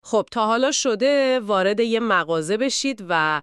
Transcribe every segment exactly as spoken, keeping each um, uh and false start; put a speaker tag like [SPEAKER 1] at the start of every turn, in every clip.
[SPEAKER 1] خب تا حالا شده وارد یه مغازه بشید و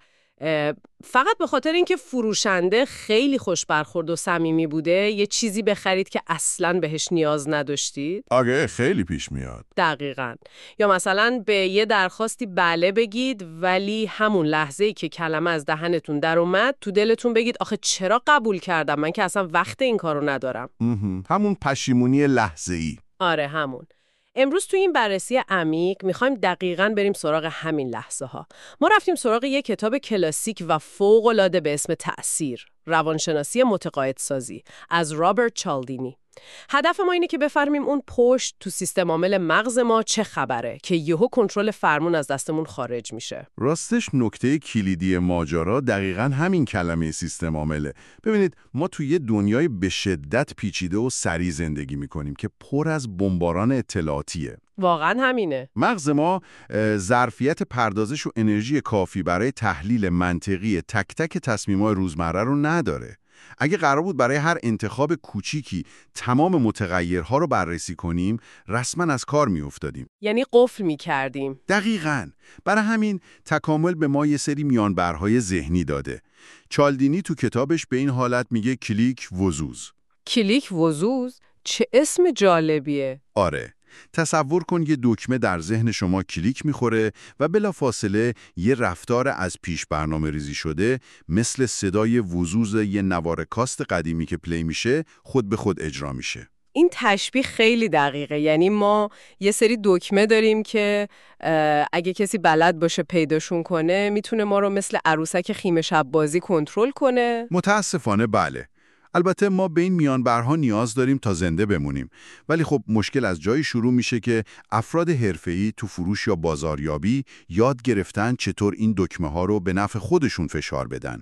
[SPEAKER 1] فقط به خاطر اینکه فروشنده خیلی خوش برخورد و صمیمی بوده یه چیزی بخرید که اصلاً بهش نیاز نداشتید؟
[SPEAKER 2] آگه خیلی پیش میاد.
[SPEAKER 1] دقیقاً. یا مثلا به یه درخواستی بله بگید ولی همون لحظه‌ای که کلمه از دهنتون در اومد تو دلتون بگید آخه چرا قبول کردم، من که اصلا وقت این کارو ندارم.
[SPEAKER 2] همون پشیمونی لحظه‌ای.
[SPEAKER 1] آره همون. امروز تو این بررسی عمیق میخوایم دقیقاً بریم سراغ همین لحظه ها. ما رفتیم سراغ یک کتاب کلاسیک و فوق‌العاده به اسم تأثیر، روانشناسی متقاعدسازی از رابرت چالدینی. هدف ما اینه که بفهمیم اون پشت تو سیستم عامل مغز ما چه خبره که یهو کنترل فرمون از دستمون خارج میشه.
[SPEAKER 2] راستش نکته کلیدی ماجرا دقیقاً همین کلمه سیستم عامله. ببینید ما توی یه دنیای به شدت پیچیده و سریع زندگی میکنیم که پر از بمباران اطلاعاتیه.
[SPEAKER 1] واقعاً همینه.
[SPEAKER 2] مغز ما ظرفیت پردازش و انرژی کافی برای تحلیل منطقی تک تک تصمیم‌های روزمره رو نداره. اگه قرار بود برای هر انتخاب کوچیکی تمام متغیرها رو بررسی کنیم، رسما از کار میافتادیم.
[SPEAKER 1] یعنی قفل می‌کردیم.
[SPEAKER 2] دقیقاً. برای همین تکامل به ما یه سری میانبرهای ذهنی داده. چالدینی تو کتابش به این حالت میگه کلیک وزوز.
[SPEAKER 1] کلیک وزوز؟ چه اسم جالبیه.
[SPEAKER 2] آره. تصور کن یه دکمه در ذهن شما کلیک میخوره و بلافاصله یه رفتار از پیش برنامه ریزی شده مثل صدای وزوز یه نوار کاست قدیمی که پلی میشه خود به خود اجرا میشه.
[SPEAKER 1] این تشبیه خیلی دقیقه. یعنی ما یه سری دکمه داریم که اگه کسی بلد باشه پیداشون کنه میتونه ما رو مثل عروسک خیمه شب بازی کنترل کنه.
[SPEAKER 2] متاسفانه بله. البته ما به این میانبرها نیاز داریم تا زنده بمونیم، ولی خب مشکل از جایی شروع میشه که افراد حرفه‌ای تو فروش یا بازاریابی یاد گرفتن چطور این دکمه ها رو به نفع خودشون فشار بدن.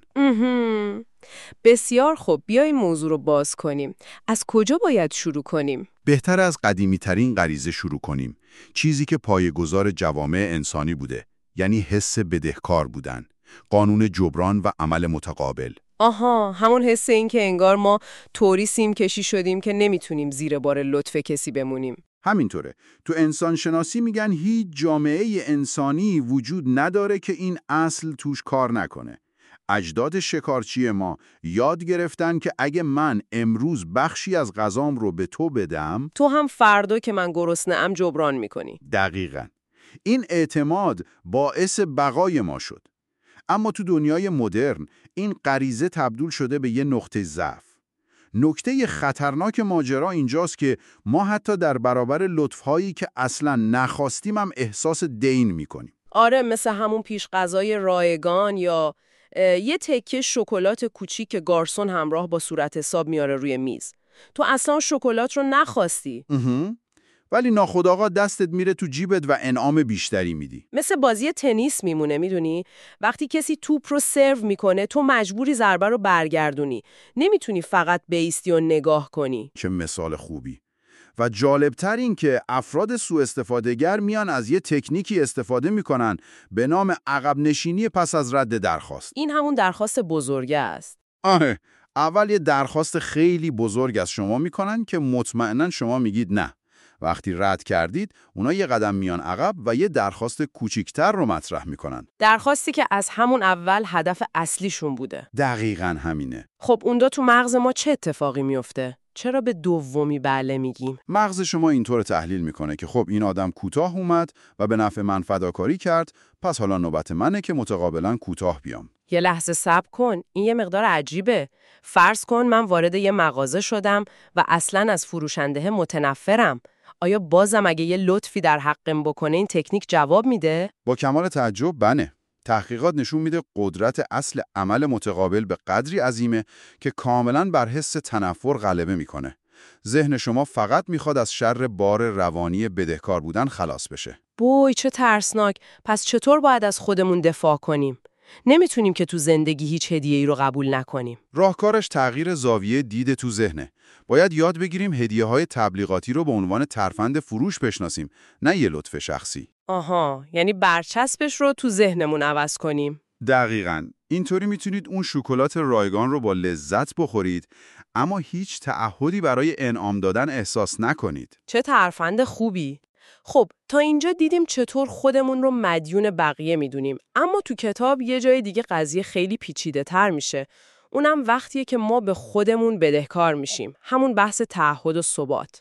[SPEAKER 1] بسیار خوب، بیاییم موضوع رو باز کنیم. از کجا باید شروع کنیم؟
[SPEAKER 2] بهتر از قدیمی ترین غریزه شروع کنیم، چیزی که پایه‌گذار جوامع انسانی بوده، یعنی حس بدهکار بودن، قانون جبران و عمل متقابل.
[SPEAKER 1] آها، همون حس این که انگار ما طوری سیم کشی شدیم که نمیتونیم زیر بار لطف کسی بمونیم.
[SPEAKER 2] همینطوره. تو انسان شناسی میگن هیچ جامعه انسانی وجود نداره که این اصل توش کار نکنه. اجداد شکارچی ما یاد گرفتن که اگه من امروز بخشی از غذام رو به تو بدم،
[SPEAKER 1] تو هم فردا که من گرسنه‌ام جبران میکنی.
[SPEAKER 2] دقیقاً. این اعتماد باعث بقای ما شد. اما تو دنیای مدرن این غریزه تبدیل شده به یه نقطه ضعف. نکته خطرناک ماجرا اینجاست که ما حتی در برابر لطف‌هایی که اصلاً نخواستیم هم احساس دین می‌کنیم.
[SPEAKER 1] آره، مثل همون پیش غذای رایگان یا یه تکه شکلات کوچیک که گارسون همراه با صورت حساب میاره روی میز. تو اصلا شکلات رو نخواستی.
[SPEAKER 2] ولی ناخودآگاه دستت میره تو جیبت و انعام بیشتری میدی.
[SPEAKER 1] مثل بازی تنیس میمونه، میدونی؟ وقتی کسی توپ رو سرو میکنه تو مجبوری ضربه رو برگردونی. نمیتونی فقط بایستی و نگاه کنی.
[SPEAKER 2] چه مثال خوبی. و جالبتر این که افراد سوء استفادهگر میان از یه تکنیکی استفاده میکنن به نام عقب نشینی پس از رد درخواست.
[SPEAKER 1] این همون درخواست بزرگه است.
[SPEAKER 2] آه، اول یه درخواست خیلی بزرگ از شما میکنن که مطمئنن شما میگید نه. وقتی رد کردید، اونا یه قدم میان عقب و یه درخواست کوچیکتر رو مطرح میکنن.
[SPEAKER 1] درخواستی که از همون اول هدف اصلیشون بوده.
[SPEAKER 2] دقیقاً همینه.
[SPEAKER 1] خب اونجا تو مغز ما چه اتفاقی میفته؟ چرا به دومی بله میگیم؟
[SPEAKER 2] مغز شما اینطور تحلیل میکنه که خب این آدم کوتاه اومد و به نفع من فداکاری کرد، پس حالا نوبت منه که متقابلا کوتاه بیام.
[SPEAKER 1] یه لحظه صبر کن، این یه مقدار عجیبه. فرض کن من وارد یه مغازه شدم و اصلاً از فروشنده متنفرم. آیا بازم اگه یه لطفی در حقم بکنه این تکنیک جواب میده؟
[SPEAKER 2] با کمال تعجب بله. تحقیقات نشون میده قدرت اصل عمل متقابل به قدری عظیمه که کاملاً بر حس تنفر غلبه میکنه. ذهن شما فقط میخواد از شر بار روانی بدهکار بودن خلاص بشه.
[SPEAKER 1] بوی چه ترسناک. پس چطور باید از خودمون دفاع کنیم؟ نمیتونیم که تو زندگی هیچ هدیه‌ای رو قبول نکنیم.
[SPEAKER 2] راهکارش تغییر زاویه دید تو ذهنه. باید یاد بگیریم هدیه‌های تبلیغاتی رو به عنوان ترفند فروش بشناسیم، نه یه لطف شخصی.
[SPEAKER 1] آها، یعنی برچسبش رو تو ذهنمون عوض کنیم.
[SPEAKER 2] دقیقاً. اینطوری میتونید اون شکلات رایگان رو با لذت بخورید، اما هیچ تعهدی برای انعام دادن احساس نکنید.
[SPEAKER 1] چه ترفند خوبی. خب تا اینجا دیدیم چطور خودمون رو مدیون بقیه میدونیم، اما تو کتاب یه جای دیگه قضیه خیلی پیچیده تر میشه. اونم وقتیه که ما به خودمون بدهکار میشیم، همون بحث تعهد و ثبات.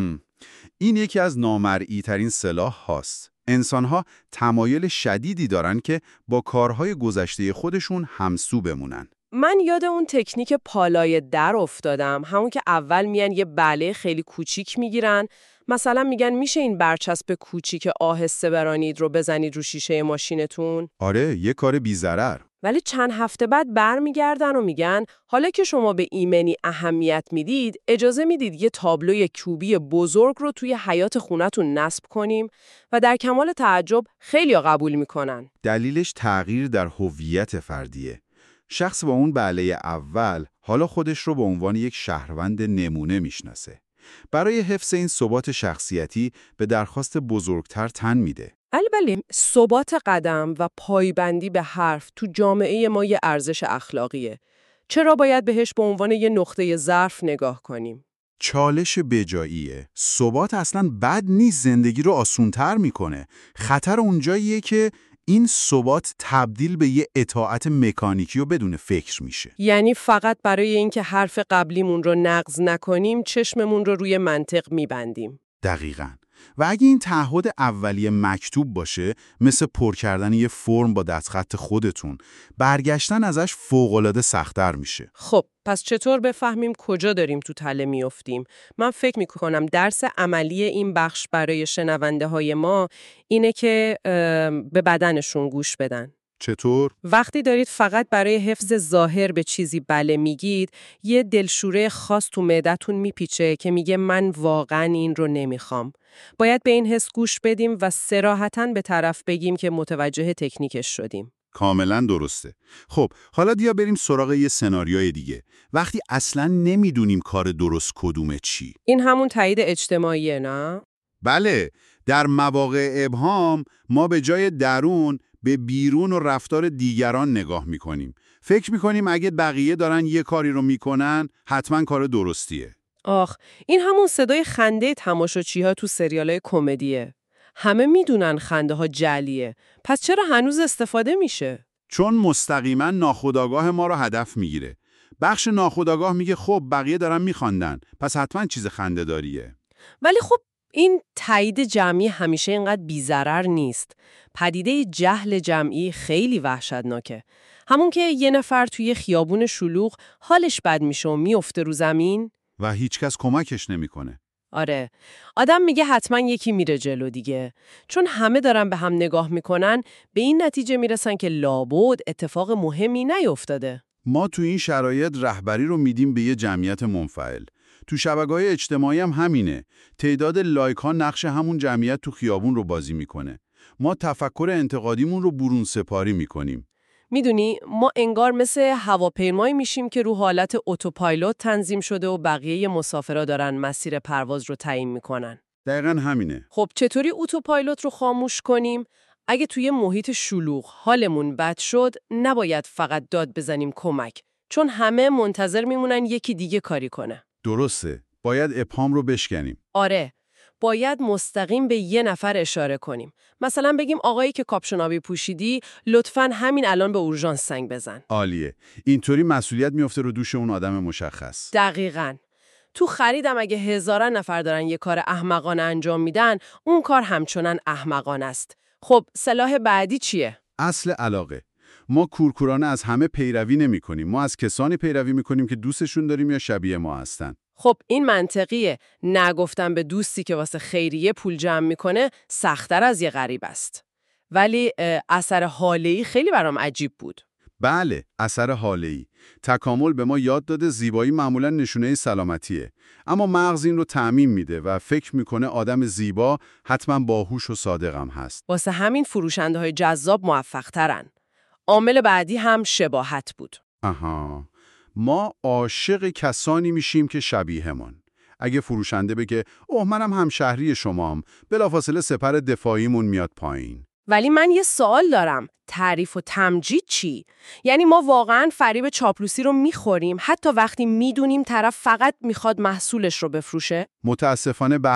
[SPEAKER 2] این یکی از نامرئی ترین سلاح هاست. انسان‌ها تمایل شدیدی دارن که با کارهای گذشته خودشون همسو بمونن.
[SPEAKER 1] من یاد اون تکنیک پالای در افتادم، همون که اول میان یه بله خیلی کوچیک میگیرن، مثلا میگن میشه این برچسب کوچیک آهسته برانید رو بزنید رو شیشه ماشینتون؟
[SPEAKER 2] آره، یه کار بی‌ضرر.
[SPEAKER 1] ولی چند هفته بعد برمیگردن و میگن حالا که شما به ایمنی اهمیت میدید، اجازه میدید یه تابلوی کوبی بزرگ رو توی حیاط خونتون نصب کنیم و در کمال تعجب خیلی‌ها قبول میکنن.
[SPEAKER 2] دلیلش تغییر در هویت فردیه. شخص با اون بله اول حالا خودش رو به عنوان یک شهروند نمونه میشناسه. برای حفظ این ثبات شخصیتی به درخواست بزرگتر تن میده.
[SPEAKER 1] البته ثبات قدم و پایبندی به حرف تو جامعه ما یه ارزش اخلاقیه. چرا باید بهش به عنوان یه نقطه ضعف نگاه کنیم؟
[SPEAKER 2] چالش بجاییه. ثبات اصلاً بد نیست، زندگی رو آسونتر میکنه. خطر اونجاییه که این ثبات تبدیل به یه اطاعت مکانیکی و بدون فکر میشه.
[SPEAKER 1] یعنی فقط برای اینکه حرف قبلیمون رو نقض نکنیم، چشممون رو روی منطق میبندیم.
[SPEAKER 2] دقیقاً. و اگه این تعهد اولیه مکتوب باشه، مثل پر کردن یه فرم با دستخط خودتون، برگشتن ازش فوق‌العاده سخت‌تر میشه.
[SPEAKER 1] خب، پس چطور بفهمیم کجا داریم تو تله میافتیم؟ من فکر میکنم درس عملی این بخش برای شنونده های ما اینه که به بدنشون گوش بدن.
[SPEAKER 2] چطور؟
[SPEAKER 1] وقتی دارید فقط برای حفظ ظاهر به چیزی بله میگید، یه دلشوره خاص تو معدتون میپیچه که میگه من واقعا این رو نمیخوام. باید به این حس گوش بدیم و صراحتاً به طرف بگیم که متوجه تکنیکش شدیم.
[SPEAKER 2] کاملا درسته. خب، حالا بیا بریم سراغ یه سناریوی دیگه. وقتی اصلاً نمیدونیم کار درست کدومه چی.
[SPEAKER 1] این همون تایید اجتماعیه، نه؟
[SPEAKER 2] بله، در مواقع ابهام ما به جای درون به بیرون و رفتار دیگران نگاه میکنیم. فکر میکنیم اگه بقیه دارن یه کاری رو میکنن، حتما کار درستیه.
[SPEAKER 1] آخ، این همون صدای خنده تماشاچی‌ها تو سریالای کمدیه. همه میدونن خنده ها جعلیه. پس چرا هنوز استفاده میشه؟
[SPEAKER 2] چون مستقیما ناخودآگاه ما رو هدف میگیره. بخش ناخودآگاه میگه خب بقیه دارن میخواندن، پس حتما چیز خنده داریه.
[SPEAKER 1] ولی خب این تایید جمعی همیشه اینقدر بی‌ضرر نیست. پدیده جهل جمعی خیلی وحشتناکه. همون که یه نفر توی خیابون شلوغ حالش بد میشه و میفته رو زمین
[SPEAKER 2] و هیچکس کمکش نمیکنه.
[SPEAKER 1] آره، آدم میگه حتما یکی میره جلو دیگه. چون همه دارن به هم نگاه میکنن، به این نتیجه میرسن که لابد اتفاق مهمی نیفتاده.
[SPEAKER 2] ما تو این شرایط رهبری رو میدیم به یه جمعیت منفعل. تو شبکه‌های اجتماعی هم همینه. تعداد لایک ها نقش همون جمعیت تو خیابون رو بازی میکنه. ما تفکر انتقادیمون رو برون سپاری میکنیم.
[SPEAKER 1] میدونی، ما انگار مثل هواپیمایی میشیم که رو حالت اتوپایلوت تنظیم شده و بقیه مسافرها دارن مسیر پرواز رو تعیین میکنن.
[SPEAKER 2] دقیقاً همینه.
[SPEAKER 1] خب چطوری اتوپایلوت رو خاموش کنیم؟ اگه توی محیط شلوغ حالمون بد شد، نباید فقط داد بزنیم کمک، چون همه منتظر میمونن یکی دیگه کاری کنه.
[SPEAKER 2] درسته. باید ابهام رو بشکنیم.
[SPEAKER 1] آره. باید مستقیم به یه نفر اشاره کنیم. مثلا بگیم آقایی که کاپشن آبی پوشیدی، لطفاً همین الان به اورژانس زنگ بزن.
[SPEAKER 2] عالیه. اینطوری مسئولیت میفته رو دوش اون آدم مشخص.
[SPEAKER 1] دقیقاً. تو خریدم اگه هزاران نفر دارن یه کار احمقانه انجام میدن، اون کار همچنان احمقانه است. خب سلاح بعدی چیه؟
[SPEAKER 2] اصل علاقه. ما کورکورانه از همه پیروی نمی کنیم. ما از کسانی پیروی می کنیم که دوستشون داریم یا شبیه ما هستن.
[SPEAKER 1] خب این منطقیه. نگفتم به دوستی که واسه خیریه پول جمع میکنه سخت‌تر از یه غریب است. ولی اثر حاله‌ای خیلی برام عجیب بود.
[SPEAKER 2] بله، اثر حاله‌ای. تکامل به ما یاد داده زیبایی معمولا نشونه سلامتیه. اما مغز این رو تعمیم میده و فکر میکنه آدم زیبا حتما باهوش و صادقم هست.
[SPEAKER 1] واسه همین فروشنده‌های جذاب موفق‌ترن. عامل بعدی هم شباهت بود.
[SPEAKER 2] آها. ما عاشق کسانی میشیم که شبیهمان. اگه فروشنده بگه اوه منم همشهری شمام، بلافاصله سپر دفاعیمون میاد پایین.
[SPEAKER 1] ولی من یه سوال دارم. تعریف و تمجید چی؟ یعنی ما واقعاً فریب چاپلوسی رو میخوریم حتی وقتی میدونیم طرف فقط میخواد محصولش رو بفروشه؟
[SPEAKER 2] متاسفانه بله.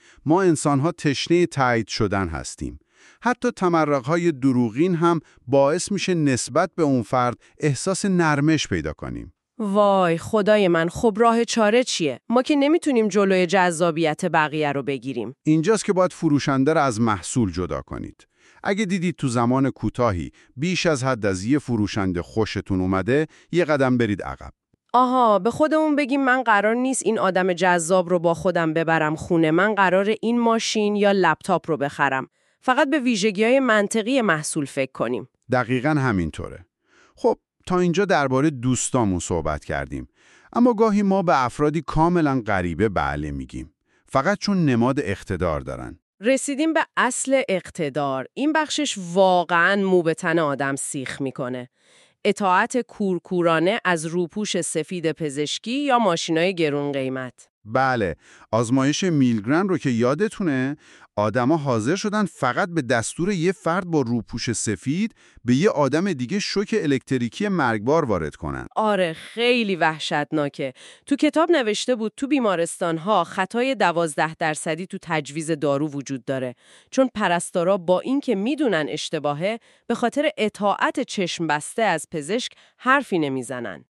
[SPEAKER 2] ما انسان‌ها تشنه تایید شدن هستیم. حتی تمرق‌های دروغین هم باعث میشه نسبت به اون فرد احساس نرمش پیدا کنیم.
[SPEAKER 1] وای خدای من، خب راه چاره چیه؟ ما که نمیتونیم جلوی جذابیت بقیه رو بگیریم.
[SPEAKER 2] اینجاست که باید فروشنده رو از محصول جدا کنید. اگه دیدید تو زمان کوتاهی بیش از حد از یه فروشنده خوشتون اومده، یه قدم برید عقب.
[SPEAKER 1] آها، به خودمون بگیم من قرار نیست این آدم جذاب رو با خودم ببرم خونه، من قرار این ماشین یا لپتاپ رو بخرم. فقط به ویژگی‌های منطقی محصول فکر کنیم.
[SPEAKER 2] دقیقاً همینطوره. خب تا اینجا درباره دوستامون صحبت کردیم. اما گاهی ما به افرادی کاملاً غریبه بله میگیم. فقط چون نماد اقتدار دارن.
[SPEAKER 1] رسیدیم به اصل اقتدار. این بخشش واقعاً مو به تن آدم سیخ میکنه. اطاعت کورکورانه از روپوش سفید پزشکی یا ماشینای گرون قیمت.
[SPEAKER 2] بله، آزمایش میلگرن رو که یادتونه، آدما حاضر شدن فقط به دستور یه فرد با روپوش سفید به یه آدم دیگه شوک الکتریکی مرگبار وارد کنن.
[SPEAKER 1] آره خیلی وحشتناکه. تو کتاب نوشته بود تو بیمارستان‌ها خطای دوازده درصدی تو تجویز دارو وجود داره، چون پرستارا با اینکه میدونن اشتباهه به خاطر اطاعت چشم بسته از پزشک حرفی نمیزنن.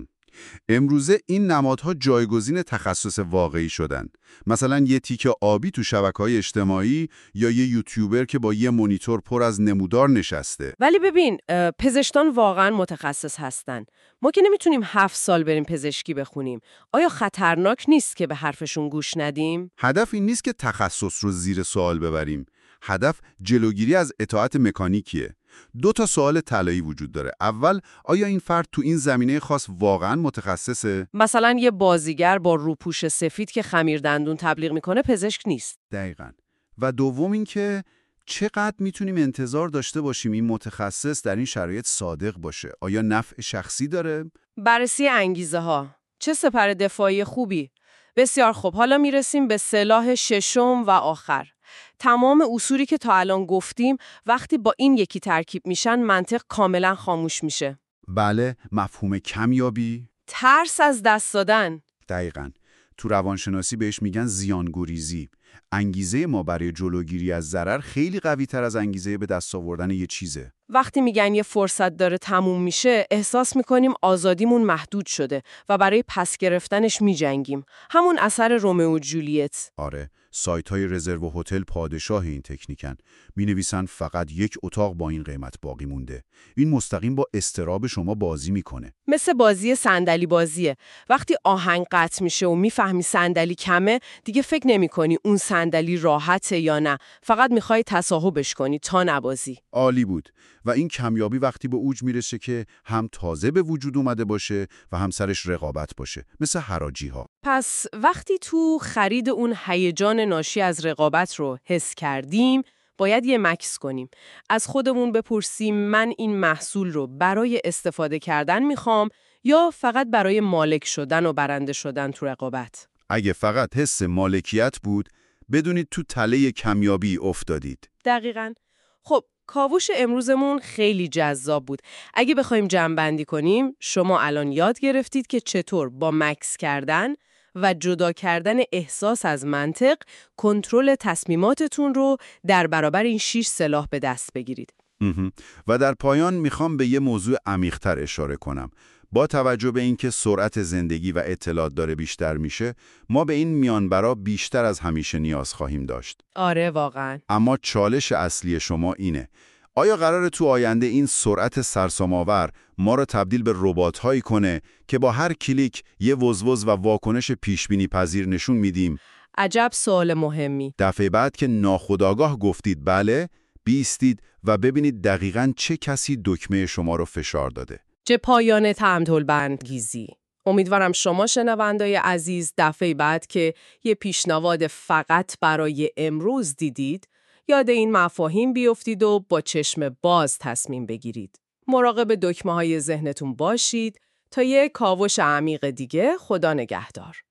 [SPEAKER 2] امروزه این نمادها جایگزین تخصص واقعی شدن. مثلا یه تیکه آبی تو شبکه‌های اجتماعی یا یه یوتیوبر که با یه مانیتور پر از نمودار نشسته.
[SPEAKER 1] ولی ببین، پزشکان واقعا متخصص هستن. ما که نمیتونیم هفت سال بریم پزشکی بخونیم. آیا خطرناک نیست که به حرفشون گوش ندیم؟
[SPEAKER 2] هدف این نیست که تخصص رو زیر سوال ببریم. هدف جلوگیری از اطاعت مکانیکیه. دو تا سوال طلایی وجود داره. اول، آیا این فرد تو این زمینه خاص واقعاً متخصصه؟
[SPEAKER 1] مثلا یه بازیگر با روپوش سفید که خمیر دندون تبلیغ میکنه پزشک نیست.
[SPEAKER 2] دقیقاً. و دوم این که چقدر میتونیم انتظار داشته باشیم این متخصص در این شرایط صادق باشه؟ آیا نفع شخصی داره؟
[SPEAKER 1] بررسی انگیزه ها. چه سپر دفاعی خوبی. بسیار خوب، حالا میرسیم به سلاح ششم و آخر. تمام اصولی که تا الان گفتیم وقتی با این یکی ترکیب میشن منطق کاملا خاموش میشه.
[SPEAKER 2] بله، مفهوم کمیابی،
[SPEAKER 1] ترس از دست دادن.
[SPEAKER 2] دقیقاً. تو روانشناسی بهش میگن زیانگریزی. انگیزه ما برای جلوگیری از ضرر خیلی قوی تر از انگیزه به دست آوردن یه چیزه.
[SPEAKER 1] وقتی میگن یه فرصت داره تموم میشه، احساس میکنیم آزادیمون محدود شده و برای پس گرفتنش میجنگیم. همون اثر رومئو و جولیت.
[SPEAKER 2] آره، سایت‌های رزرو و هتل پادشاه این تکنیکن. می‌نویسن فقط یک اتاق با این قیمت باقی مونده. این مستقیم با اضطراب شما بازی میکنه.
[SPEAKER 1] مثل بازی صندلی بازیه. وقتی آهنگ قطع میشه و میفهمی صندلی کمه، دیگه فکر نمی‌کنی اون صندلی راحته یا نه. فقط می‌خوای تصاحبش کنی تا نبازی.
[SPEAKER 2] عالی بود. و این کمیابی وقتی به اوج میرسه که هم تازه به وجود اومده باشه و هم سرش رقابت باشه، مثل حراجی‌ها.
[SPEAKER 1] پس وقتی تو خرید اون هیجان ناشی از رقابت رو حس کردیم، باید یه مکث کنیم. از خودمون بپرسیم من این محصول رو برای استفاده کردن میخوام یا فقط برای مالک شدن و برنده شدن تو رقابت؟
[SPEAKER 2] اگه فقط حس مالکیت بود، بدونید تو تله کمیابی افتادید.
[SPEAKER 1] دقیقاً. خب کاوش امروزمون خیلی جذاب بود. اگه بخوایم جمع‌بندی کنیم، شما الان یاد گرفتید که چطور با مکث کردن و جدا کردن احساس از منطق، کنترل تصمیماتتون رو در برابر این شش سلاح به دست بگیرید.
[SPEAKER 2] و در پایان میخوام به یه موضوع عمیق‌تر اشاره کنم. با توجه به اینکه سرعت زندگی و اطلاعات داره بیشتر میشه، ما به این میانبرا بیشتر از همیشه نیاز خواهیم داشت.
[SPEAKER 1] آره واقعا.
[SPEAKER 2] اما چالش اصلی شما اینه: آیا قراره تو آینده این سرعت سرسام‌آور ما رو تبدیل به ربات‌هایی کنه که با هر کلیک یه وزوز و واکنش پیش‌بینی پذیر نشون میدیم؟
[SPEAKER 1] عجب سوال مهمی.
[SPEAKER 2] دفعه بعد که ناخودآگاه گفتید بله، بیستید و ببینید دقیقاً چه کسی دکمه شما رو فشار داده.
[SPEAKER 1] چه پایان تأمل برانگیزی. امیدوارم شما شنوندای عزیز دفعه بعد که یه پیشنهاد فقط برای امروز دیدید، یاد این مفاهیم بیفتید و با چشم باز تصمیم بگیرید. مراقب دکمه‌های ذهنتون باشید تا یه کاوش عمیق دیگه. خدا نگهدار.